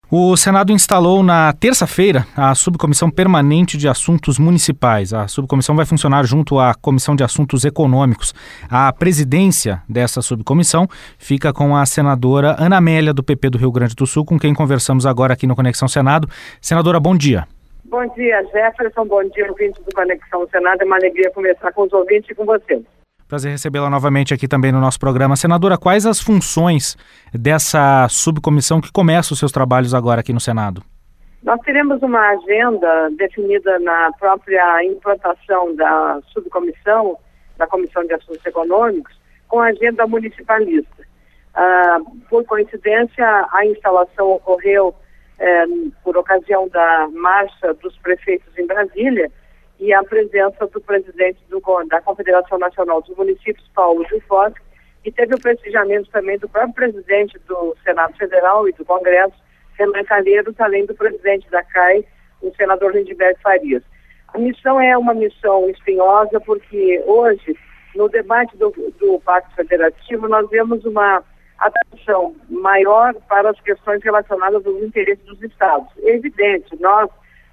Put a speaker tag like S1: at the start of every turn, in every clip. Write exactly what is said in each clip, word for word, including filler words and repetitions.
S1: O Senado instalou na terça-feira a Subcomissão Permanente de Assuntos Municipais. A subcomissão vai funcionar junto à Comissão de Assuntos Econômicos. A presidência dessa subcomissão fica com a senadora Ana Amélia, do P P do Rio Grande do Sul, com quem conversamos agora aqui no Conexão Senado. Senadora, bom dia.
S2: Bom dia, Jefferson. Bom dia, ouvintes do Conexão Senado. É uma alegria conversar com os ouvintes e com você.
S1: Prazer recebê-la novamente aqui também no nosso programa. Senadora, quais as funções dessa subcomissão que começa os seus trabalhos agora aqui no Senado?
S2: Nós teremos uma agenda definida na própria implantação da subcomissão, da Comissão de Assuntos Econômicos, com a agenda municipalista. Ah, por coincidência, a instalação ocorreu eh, por ocasião da marcha dos prefeitos em Brasília, e a presença do presidente do, da Confederação Nacional dos Municípios, Paulo Gilfós, e teve o prestigiamento também do próprio presidente do Senado Federal e do Congresso, Renan Calheiros, além do presidente da C A I, o senador Lindbergh Farias. A missão é uma missão espinhosa porque hoje, no debate do, do Pacto Federativo, nós vemos uma atenção maior para as questões relacionadas aos interesses dos estados. É evidente, nós,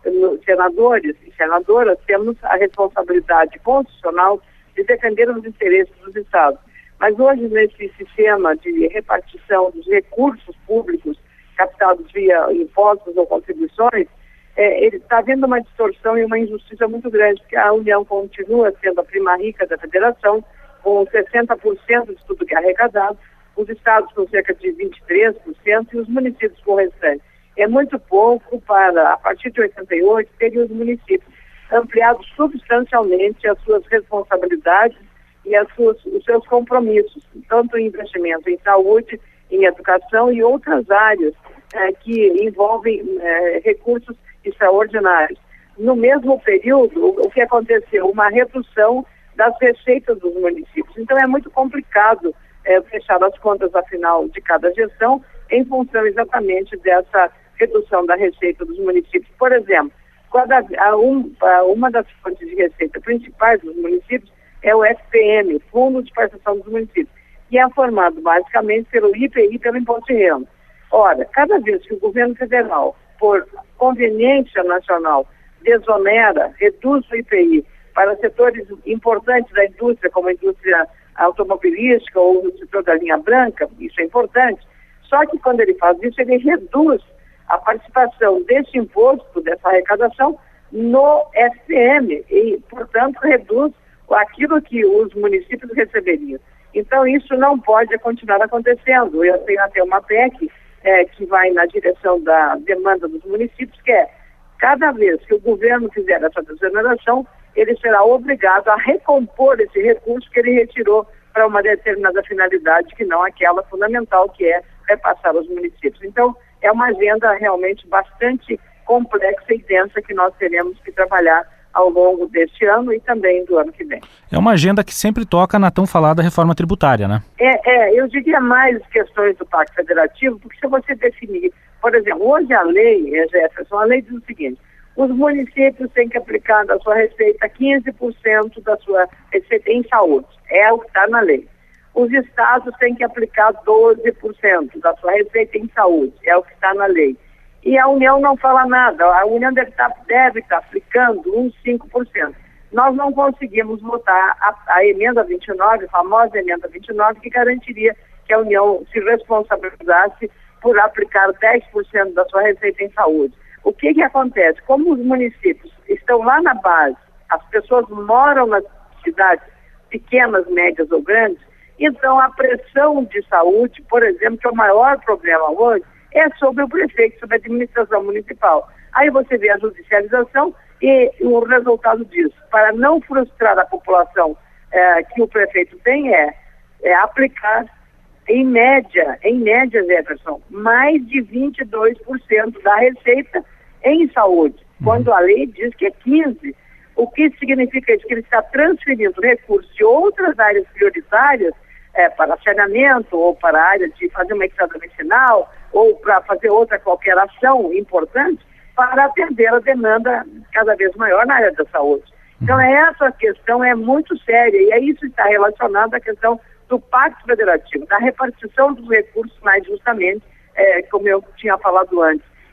S2: senadores e senadoras, temos a responsabilidade constitucional de defender os interesses dos estados. Mas hoje, nesse sistema de repartição dos recursos públicos captados via impostos ou contribuições, é, ele está havendo uma distorção e uma injustiça muito grande, porque a União continua sendo a prima rica da federação, com sessenta por cento de tudo que é arrecadado, os estados com cerca de vinte e três por cento e os municípios com o restante. É muito pouco para, a partir de oitenta e oito, terem os municípios ampliado substancialmente as suas responsabilidades e as suas, os seus compromissos, tanto em investimento em saúde, em educação e outras áreas eh, que envolvem eh, recursos extraordinários. No mesmo período, o, o que aconteceu? Uma redução das receitas dos municípios. Então é muito complicado eh, fechar as contas a final de cada gestão em função exatamente dessa redução da receita dos municípios. Por exemplo, quando a, a um, a uma das fontes de receita principais dos municípios é o F P M, Fundo de Participação dos Municípios, que é formado basicamente pelo I P I e pelo Imposto de Renda. Ora, cada vez que o governo federal, por conveniência nacional, desonera, reduz o I P I para setores importantes da indústria, como a indústria automobilística ou o setor da linha branca, isso é importante, só que quando ele faz isso, ele reduz a participação desse imposto, dessa arrecadação, no F P M e, portanto, reduz aquilo que os municípios receberiam. Então, isso não pode continuar acontecendo. Eu tenho até uma P E C é, que vai na direção da demanda dos municípios, que é, cada vez que o governo fizer essa desoneração, ele será obrigado a recompor esse recurso que ele retirou para uma determinada finalidade, que não aquela fundamental, que é repassar aos municípios. Então, é uma agenda realmente bastante complexa e densa que nós teremos que trabalhar ao longo deste ano e também do ano que vem. É uma agenda que sempre toca na tão falada reforma tributária, né? É, é eu diria mais questões do Pacto Federativo, porque se você definir, por exemplo, hoje a lei, Jefferson, a lei diz o seguinte: os municípios têm que aplicar da sua receita quinze por cento da sua receita em saúde. É o que está na lei. Os estados têm que aplicar doze por cento da sua receita em saúde. É o que está na lei. E a União não fala nada. A União deve estar, deve estar aplicando uns cinco por cento. Nós não conseguimos votar a, a emenda vinte e nove, a famosa emenda vinte e nove, que garantiria que a União se responsabilizasse por aplicar dez por cento da sua receita em saúde. O que que acontece? Como os municípios estão lá na base, as pessoas moram nas cidades pequenas, médias ou grandes, então a pressão de saúde, por exemplo, que é o maior problema hoje, é sobre o prefeito, sobre a administração municipal. Aí você vê a judicialização e o resultado disso, para não frustrar a população é, que o prefeito tem, é, é aplicar em média, em média, Jefferson, mais de vinte e dois por cento da receita em saúde, quando a lei diz que é quinze por cento. O que significa isso? Que ele está transferindo recursos de outras áreas prioritárias é, para saneamento ou para a área de fazer uma estrada medicinal ou para fazer outra qualquer ação importante para atender a demanda cada vez maior na área da saúde. Então, essa questão é muito séria e aí isso está relacionado à questão do Pacto Federativo, da repartição dos recursos mais justamente, é, como eu tinha falado antes.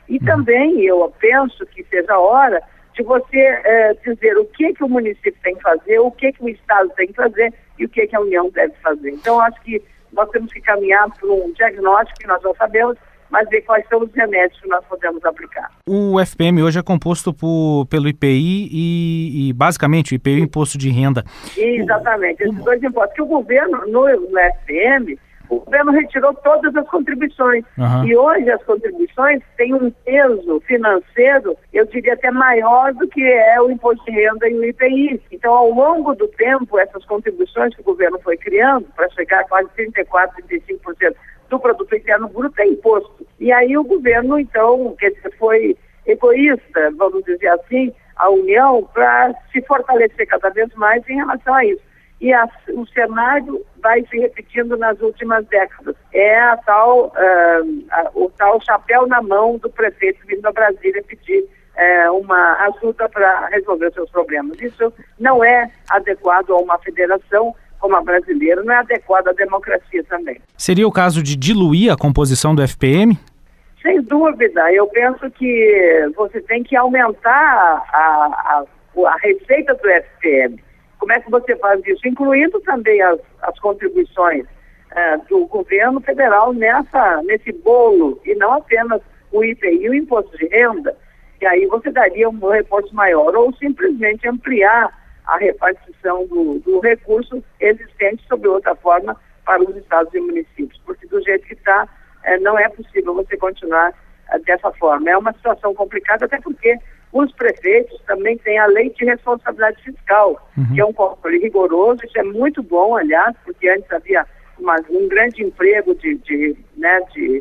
S2: E uhum. também eu penso que seja a hora de você eh, dizer o que, que o município tem que fazer, o que, que o Estado tem que fazer e o que, que a União deve fazer. Então, acho que nós temos que caminhar para um diagnóstico que nós já sabemos, mas ver quais são os remédios que nós podemos aplicar.
S1: O F P M hoje é composto por, pelo I P I e, e basicamente o I P I e o Imposto de Renda.
S2: Exatamente, o, esses o... dois impostos. Que o governo, no, no F P M, o governo retirou todas as contribuições. Uhum. E hoje as contribuições têm um peso financeiro, eu diria até maior do que é o Imposto de Renda e o I P I. Então, ao longo do tempo, essas contribuições que o governo foi criando, para chegar a quase trinta e quatro, trinta e cinco por cento do produto interno bruto, é imposto. E aí o governo, então, quer dizer, foi egoísta, vamos dizer assim, a União, para se fortalecer cada vez mais em relação a isso. E a, o cenário vai se repetindo nas últimas décadas. É a tal, uh, a, o tal chapéu na mão do prefeito vindo a Brasília pedir uh, uma ajuda para resolver os seus problemas. Isso não é adequado a uma federação como a brasileira, não é adequado à democracia também.
S1: Seria o caso de diluir a composição do F P M?
S2: Sem dúvida. Eu penso que você tem que aumentar a, a, a receita do F P M. Como é que você faz isso? Incluindo também as, as contribuições uh, do governo federal nessa, nesse bolo, e não apenas o I P I e o Imposto de Renda, e aí você daria um reforço maior, ou simplesmente ampliar a repartição do, do recurso existente sob outra forma para os estados e municípios, porque do jeito que está, uh, não é possível você continuar uh, dessa forma. É uma situação complicada, até porque os prefeitos também têm a lei de responsabilidade fiscal, uhum. que é um controle rigoroso. Isso é muito bom, aliás, porque antes havia uma, um grande emprego de, de, né, de,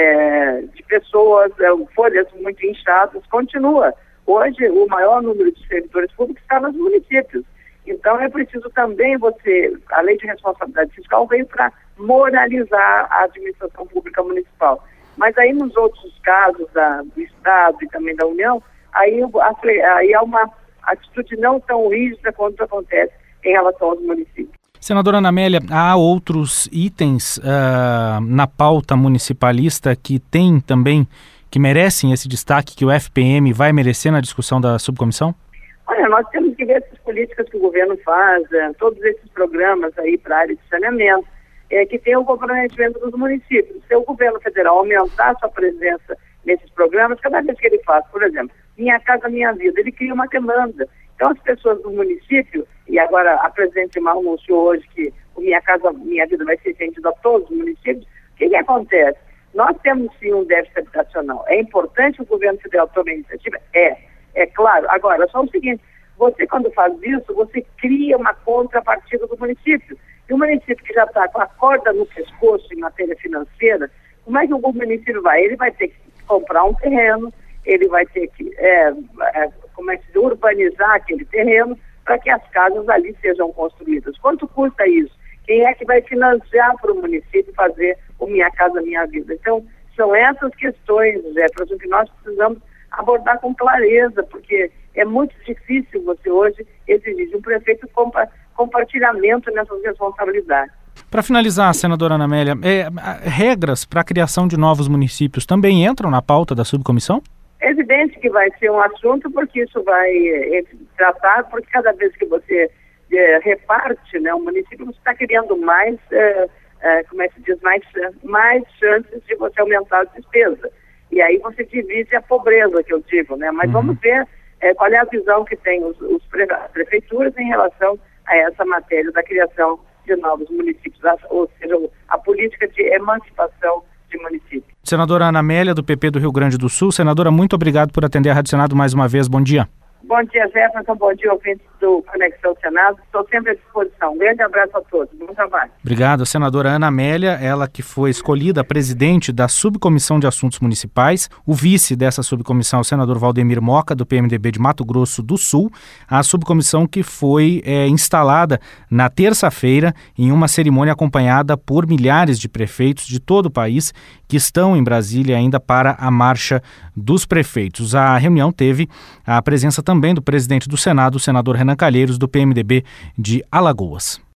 S2: é, de pessoas, é, folhas muito inchadas. Continua. Hoje, o maior número de servidores públicos está nos municípios. Então, é preciso também você... A lei de responsabilidade fiscal veio para moralizar a administração pública municipal. Mas aí, nos outros casos da, do Estado e também da União, Aí, aí há uma atitude não tão rígida quanto acontece em relação aos municípios.
S1: Senadora Ana Amélia, há outros itens uh, na pauta municipalista que tem também, que merecem esse destaque, que o F P M vai merecer na discussão da subcomissão?
S2: Olha, nós temos que ver essas políticas que o governo faz, uh, todos esses programas aí para a área de saneamento, é, que tem o comprometimento dos municípios. Se o governo federal aumentar a sua presença nesses programas, cada vez que ele faz, por exemplo, Minha Casa Minha Vida, ele cria uma demanda. Então, as pessoas do município, e agora a presidente Dilma anunciou hoje que o Minha Casa Minha Vida vai ser estendido a todos os municípios, o que, que acontece? Nós temos sim um déficit habitacional. É importante o governo federal tomar iniciativa? É, é claro. Agora, só o seguinte, você quando faz isso, você cria uma contrapartida do município. E o município que já está com a corda no pescoço em matéria financeira, como é que o município vai? Ele vai ter que comprar um terreno, ele vai ter que é, é, como é que se urbanizar aquele terreno para que as casas ali sejam construídas. Quanto custa isso? Quem é que vai financiar para o município fazer o Minha Casa Minha Vida? Então, são essas questões, Jefferson, que nós precisamos abordar com clareza, porque é muito difícil você hoje exigir de um prefeito compa- compartilhamento nessas responsabilidades.
S1: Para finalizar, senadora Ana Amélia, é, regras para a criação de novos municípios também entram na pauta da subcomissão?
S2: É evidente que vai ser um assunto, porque isso vai é, tratar, porque cada vez que você é, reparte, né, o município, você está criando mais, é, é, como é que se diz, mais, mais chances de você aumentar a despesa. E aí você divide a pobreza, que eu digo, né? Mas uhum. vamos ver é, qual é a visão que tem os, os pre- as prefeituras em relação a essa matéria da criação de novos municípios, ou seja, a política de emancipação de municípios.
S1: Senadora Ana Amélia, do P P do Rio Grande do Sul. Senadora, muito obrigado por atender a Rádio Senado mais uma vez. Bom dia.
S2: Bom dia, Jefferson. Bom dia, ouvintes do Conexão Senado. Estou sempre à disposição. Um grande abraço a todos. Bom trabalho.
S1: Obrigado. Senadora Ana Amélia, ela que foi escolhida presidente da Subcomissão de Assuntos Municipais. O vice dessa subcomissão é o senador Valdemir Moca, do P M D B de Mato Grosso do Sul. A subcomissão que foi é, instalada na terça-feira em uma cerimônia acompanhada por milhares de prefeitos de todo o país que estão em Brasília ainda para a Marcha dos Prefeitos. A reunião teve a presença também do presidente do Senado, o senador Renan Calheiros, do P M D B de Alagoas.